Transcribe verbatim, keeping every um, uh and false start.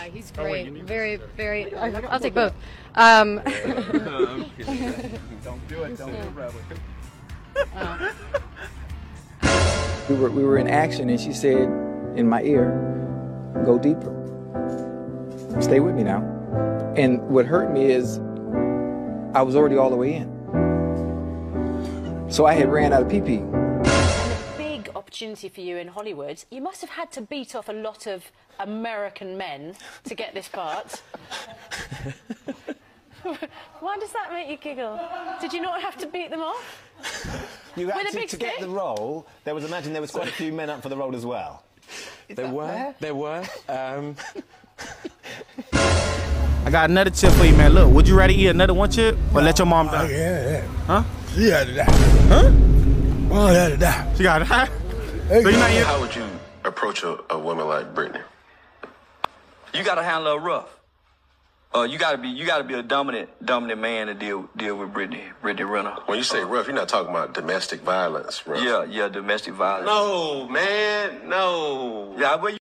Yeah, he's great. Oh, wait, very, very. I'll, I'll take both. Um, Don't do it. Don't do it, Bradley. uh, We were we were in action, and she said in my ear, "Go deeper. Stay with me now." And what hurt me is I was already all the way in, so I had ran out of pee-pee. And a big opportunity for you in Hollywood. You must have had to beat off a lot of American men to get this part. Why does that make you giggle? Did you not have to beat them off? You With had a to, big to get stick? the role. There was, imagine there was quite a few men up for the role as well. There were, there were. Um... I got another tip for you, man. Look, would you rather eat another one chip or let your mom die? Yeah, yeah. Huh? She had to die. Huh? Mom had to die. She got to die? So you're not yet? How would you approach a, a woman like Brittany? You gotta handle her rough. Uh, you gotta be you gotta be a dominant dominant man to deal deal with Brittany Brittany Renner. When you say rough, you're not talking about domestic violence, rough. Yeah, yeah, domestic violence. No, man, no. Yeah, but.